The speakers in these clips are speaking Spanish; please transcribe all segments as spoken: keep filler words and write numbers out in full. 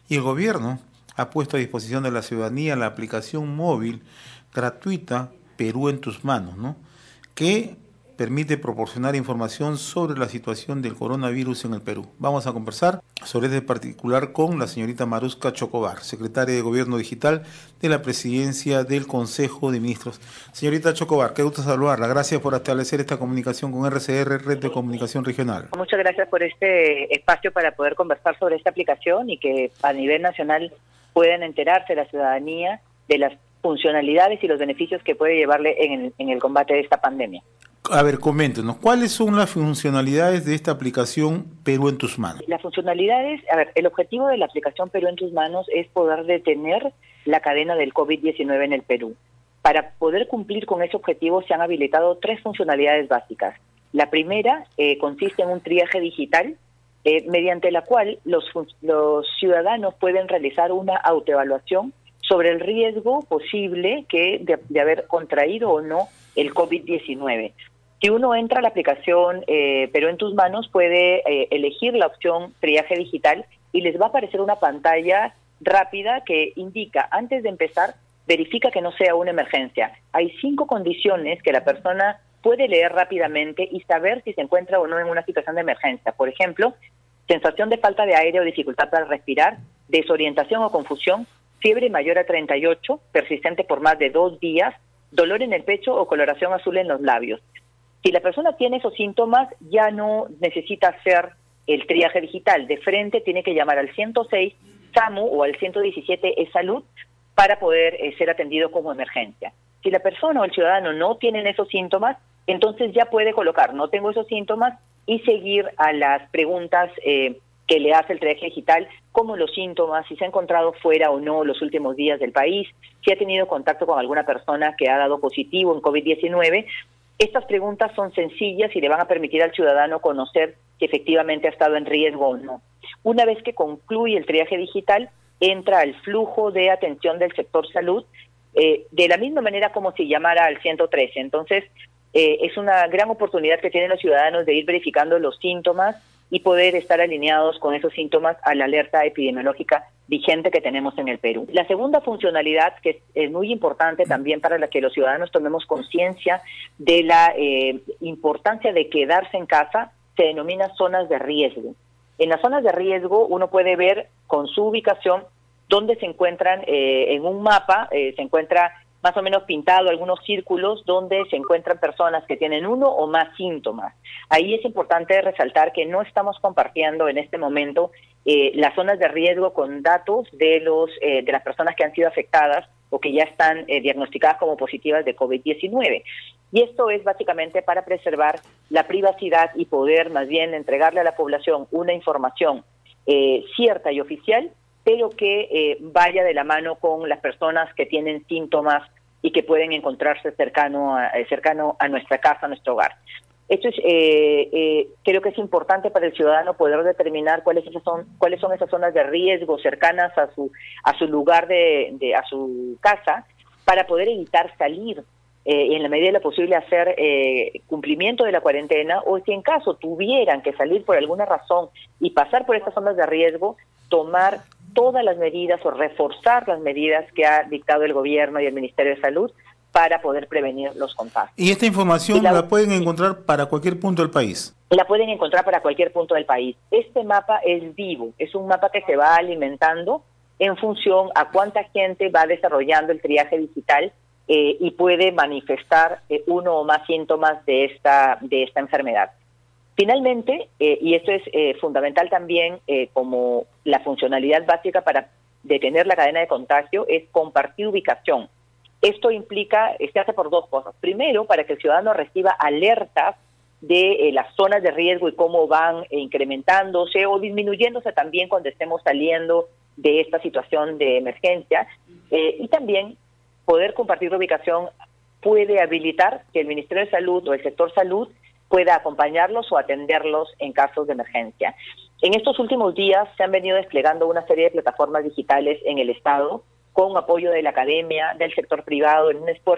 Y el gobierno ha puesto a disposición de la ciudadanía la aplicación móvil gratuita Perú en tus manos, ¿no? Que permite proporcionar información sobre la situación del coronavirus en el Perú. Vamos a conversar sobre este particular con la señorita Maruska Chocobar, secretaria de Gobierno Digital de la Presidencia del Consejo de Ministros. Señorita Chocobar, qué gusto saludarla. Gracias por establecer esta comunicación con R C R, Red de Comunicación Regional. Muchas gracias por este espacio para poder conversar sobre esta aplicación y que a nivel nacional puedan enterarse la ciudadanía de las funcionalidades y los beneficios que puede llevarle en el, en el combate de esta pandemia. A ver, coméntenos, ¿cuáles son las funcionalidades de esta aplicación Perú en tus manos? Las funcionalidades, a ver, el objetivo de la aplicación Perú en tus manos es poder detener la cadena del COVID diecinueve en el Perú. Para poder cumplir con ese objetivo se han habilitado tres funcionalidades básicas. La primera eh, consiste en un triaje digital eh, mediante la cual los, los ciudadanos pueden realizar una autoevaluación sobre el riesgo posible que de, de haber contraído o no el COVID diecinueve. Si uno entra a la aplicación eh, Perú en tus manos, puede eh, elegir la opción triaje digital y les va a aparecer una pantalla rápida que indica, antes de empezar, verifica que no sea una emergencia. Hay cinco condiciones que la persona puede leer rápidamente y saber si se encuentra o no en una situación de emergencia. Por ejemplo, sensación de falta de aire o dificultad para respirar, desorientación o confusión, fiebre mayor a treinta y ocho, persistente por más de dos días, dolor en el pecho o coloración azul en los labios. Si la persona tiene esos síntomas, ya no necesita hacer el triaje digital. De frente tiene que llamar al ciento seis SAMU o al ciento diecisiete E-Salud para poder eh, ser atendido como emergencia. Si la persona o el ciudadano no tienen esos síntomas, entonces ya puede colocar no tengo esos síntomas y seguir a las preguntas eh, que le hace el triaje digital, como los síntomas, si se ha encontrado fuera o no los últimos días del país, si ha tenido contacto con alguna persona que ha dado positivo en COVID diecinueve. Estas preguntas son sencillas y le van a permitir al ciudadano conocer si efectivamente ha estado en riesgo o no. Una vez que concluye el triaje digital, entra al flujo de atención del sector salud, eh, de la misma manera como si llamara al ciento trece. Entonces, eh, es una gran oportunidad que tienen los ciudadanos de ir verificando los síntomas y poder estar alineados con esos síntomas a la alerta epidemiológica vigente que tenemos en el Perú. La segunda funcionalidad, que es, es muy importante también para la que los ciudadanos tomemos conciencia de la eh, importancia de quedarse en casa, se denomina zonas de riesgo. En las zonas de riesgo uno puede ver con su ubicación dónde se encuentran, eh, en un mapa, eh, se encuentra más o menos pintado algunos círculos donde se encuentran personas que tienen uno o más síntomas. Ahí es importante resaltar que no estamos compartiendo en este momento eh, las zonas de riesgo con datos de los eh, de las personas que han sido afectadas o que ya están eh, diagnosticadas como positivas de COVID diecinueve. Y esto es básicamente para preservar la privacidad y poder más bien entregarle a la población una información eh, cierta y oficial, pero que eh, vaya de la mano con las personas que tienen síntomas y que pueden encontrarse cercano a, cercano a nuestra casa, a nuestro hogar. Esto es, eh, eh, creo que es importante para el ciudadano poder determinar cuáles son, cuáles son esas zonas de riesgo cercanas a su, a su lugar, de, de a su casa, para poder evitar salir eh, y en la medida de lo posible hacer eh, cumplimiento de la cuarentena, o si en caso tuvieran que salir por alguna razón y pasar por estas zonas de riesgo, tomar todas las medidas o reforzar las medidas que ha dictado el gobierno y el Ministerio de Salud para poder prevenir los contagios. ¿Y esta información y la, la pueden encontrar para cualquier punto del país? La pueden encontrar para cualquier punto del país. Este mapa es vivo, es un mapa que se va alimentando en función a cuánta gente va desarrollando el triaje digital eh, y puede manifestar eh, uno o más síntomas de esta, de esta enfermedad. Finalmente, eh, y esto es eh, fundamental también eh, como la funcionalidad básica para detener la cadena de contagio, es compartir ubicación. Esto implica, se hace por dos cosas. Primero, para que el ciudadano reciba alertas de eh, las zonas de riesgo y cómo van eh, incrementándose o disminuyéndose también cuando estemos saliendo de esta situación de emergencia. Eh, y también poder compartir la ubicación puede habilitar que el Ministerio de Salud o el sector salud pueda acompañarlos o atenderlos en casos de emergencia. En estos últimos días se han venido desplegando una serie de plataformas digitales en el Estado, con apoyo de la academia, del sector privado, en un esfuerzo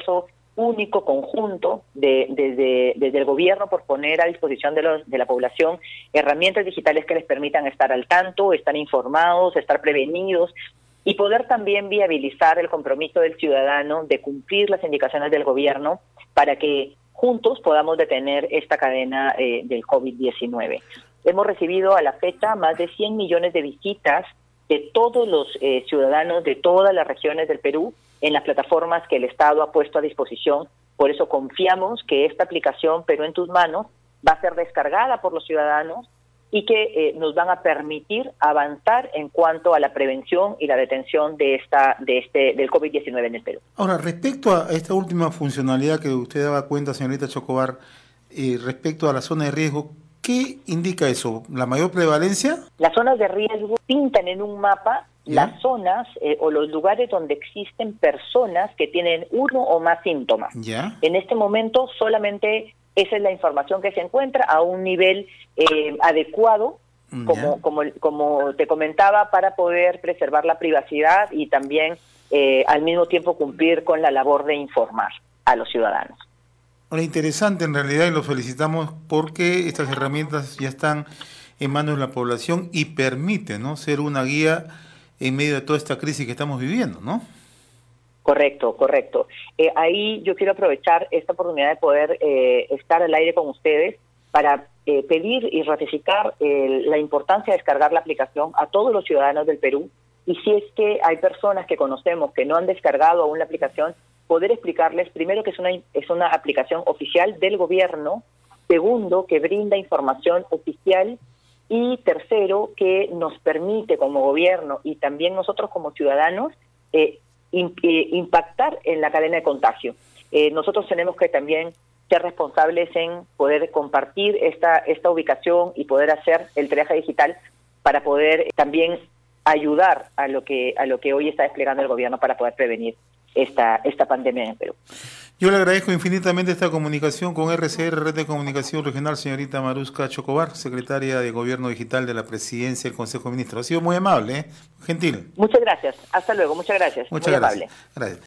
único, conjunto, de, desde, desde el gobierno por poner a disposición de, los, de la población herramientas digitales que les permitan estar al tanto, estar informados, estar prevenidos y poder también viabilizar el compromiso del ciudadano de cumplir las indicaciones del gobierno para que juntos podamos detener esta cadena eh, del COVID diecinueve. Hemos recibido a la fecha más de cien millones de visitas de todos los eh, ciudadanos de todas las regiones del Perú en las plataformas que el Estado ha puesto a disposición. Por eso confiamos que esta aplicación Perú en tus manos va a ser descargada por los ciudadanos y que eh, nos van a permitir avanzar en cuanto a la prevención y la detención de esta de este del COVID diecinueve en el Perú. Ahora, respecto a esta última funcionalidad que usted daba cuenta, señorita Chocobar, eh, respecto a la zona de riesgo, ¿qué indica eso? ¿La mayor prevalencia? Las zonas de riesgo pintan en un mapa ¿Ya? las zonas eh, o los lugares donde existen personas que tienen uno o más síntomas. ¿Ya? En este momento solamente esa es la información que se encuentra a un nivel eh, adecuado, como, como, como te comentaba, para poder preservar la privacidad y también eh, al mismo tiempo cumplir con la labor de informar a los ciudadanos. Ahora, interesante en realidad, y lo felicitamos porque estas herramientas ya están en manos de la población y permiten, ¿no?, ser una guía en medio de toda esta crisis que estamos viviendo, ¿no? Correcto, correcto. Eh, ahí yo quiero aprovechar esta oportunidad de poder eh, estar al aire con ustedes para eh, pedir y ratificar eh, la importancia de descargar la aplicación a todos los ciudadanos del Perú. Y si es que hay personas que conocemos que no han descargado aún la aplicación, poder explicarles, primero, que es una, es una aplicación oficial del gobierno, segundo, que brinda información oficial, y tercero, que nos permite como gobierno y también nosotros como ciudadanos eh, in, eh, impactar en la cadena de contagio. Eh, nosotros tenemos que también ser responsables en poder compartir esta, esta ubicación y poder hacer el triaje digital para poder también ayudar a lo que a lo que hoy está desplegando el gobierno para poder prevenir esta esta pandemia en Perú. Yo le agradezco infinitamente esta comunicación con R C R, Red de Comunicación Regional, señorita Maruska Chocobar, secretaria de Gobierno Digital de la Presidencia del Consejo de Ministros. Ha sido muy amable, ¿eh? Gentil. Muchas gracias. Hasta luego. Muchas gracias. Muchas muy gracias. amable. Gracias.